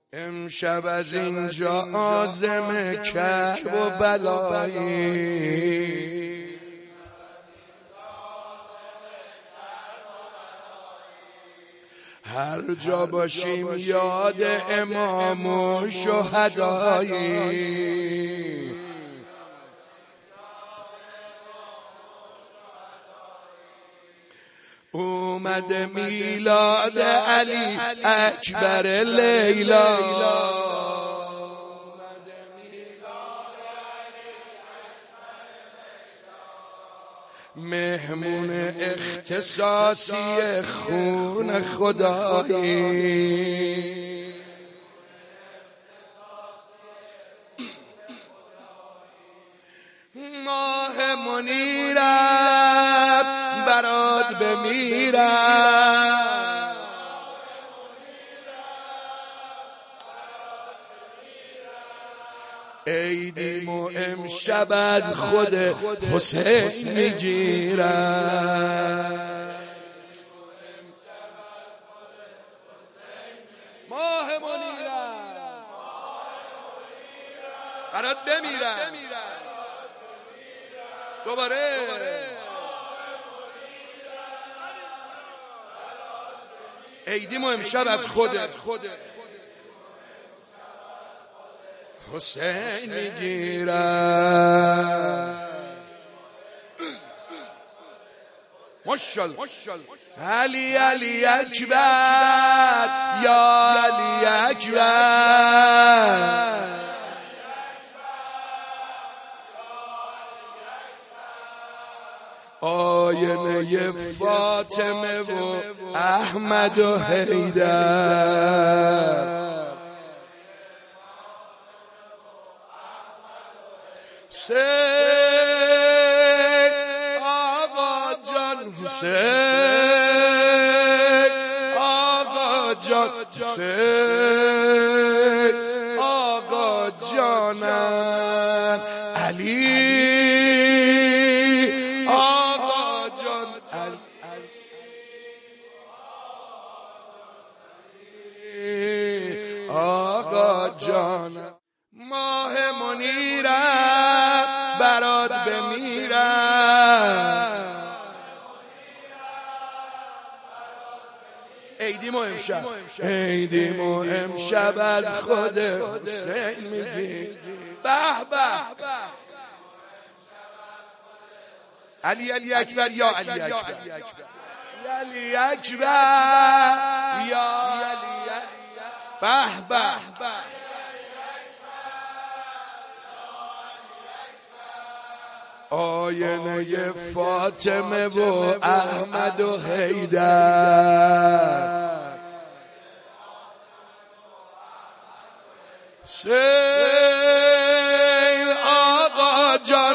امشب از اینجا عازم کرب و بلایی، هر جا باشیم یاد امام و شهدایی. اومده میلاد علی اکبر لیلا، مهمون اختصاصی خون خدایی. ماه منیرم برات بمیرم، عیدیم و امشب از خود حسین میگیرم. ماه منیرم برات بمیرم، دوباره عیدیم و امشب از خود حسین میگیرم. ماشاءالله علی علی اکبر یا علی اکبر، آینه فاطمه و احمد و حیدر، حسین آقا جان، حسین آقا جان، حسین آقا جانم، علی آقا جان، علی آقا جانم. ماه منیرم برات بمیرم، عیدیم و امشب، عیدیم و امشب از خود حسین میگی. به به علی علی اکبر یا علی اکبر، علی اکبر یا علی اکبر، به به آینه فاطمه و احمد و حیدر، حسین آقا جان،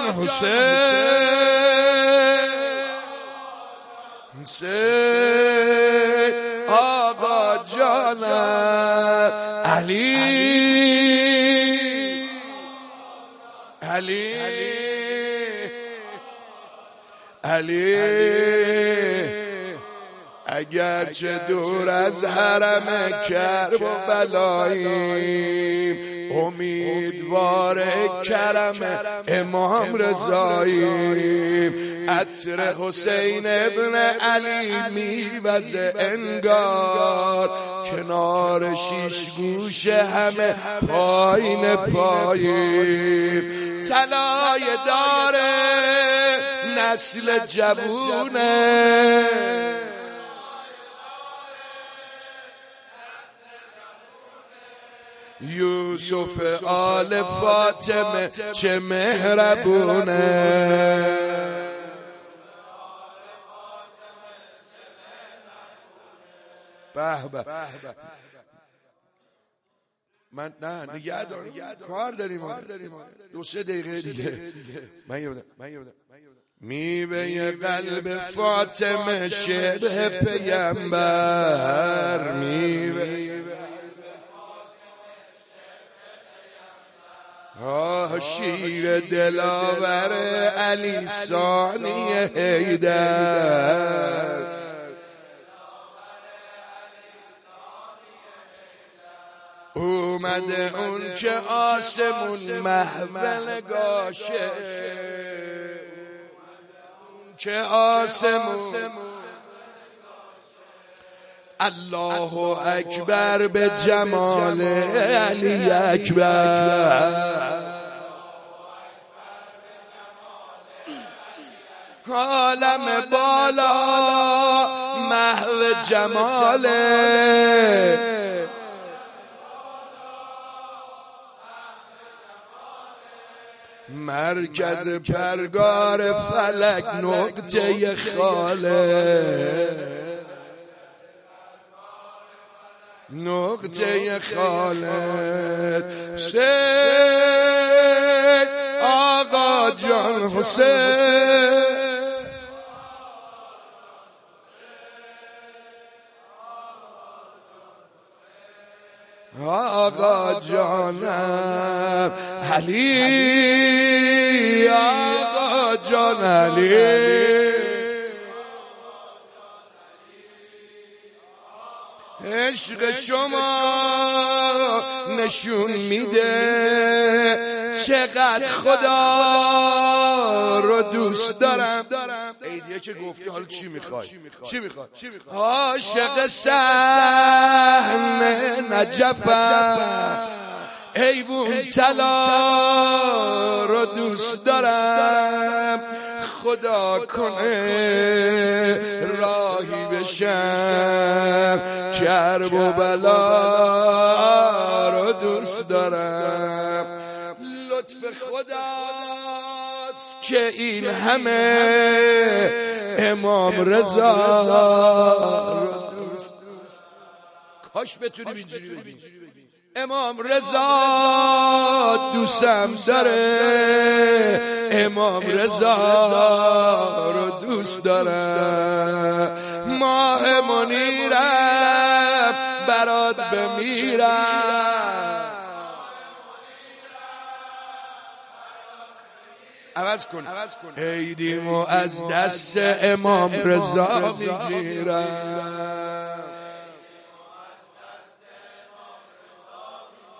حسین آقا جانم، علی علی علی اگرچه دور از حرم کرب و بلاییم، امیدوار کرم امام رضاییم، عطر حسین ابن علی میوزه انگار، کنار شیش گوش همه پایین پایین، طلای داره نسل جوونه، یوسف آل فاطمه چه مهربونه. به به من نه نگه دارم، کار داریم، 2-3 دقیقه دیگه من یادم میوه قلب فاطمه شبه پیامبر، میوه شیر دلاور علی ثانی حیدر، اومده اون که آسمون محول گاشه، که آسمون الله اکبر به جمال علی اکبر، عالم بالا محو جماله، مرکز پرگار فلک نقطه خاله، نقطه خاله سید آقا جان حسین، آقا جانم علی، آقا جان علی، عشق شما نشون میده چقدر خدا رو دوست دارم. عیدیه که گفتی حالا چی میخوای؟ چی میخوای؟ عاشق سهم نجفم، ایوون طلا رو دوست دارم، خدا کنه راهی بشم، کرب و بلا رو دوست دارم. لطف خداست که این همه امام رضا رو دوست، کاش بتونیم اینجوری بگیم امام رضا دوستم داره، امام رضا رو دوست دارم، ماه منیرم برات بمیرم. عوض کن عیدیمو از دست امام رضا میگیرم.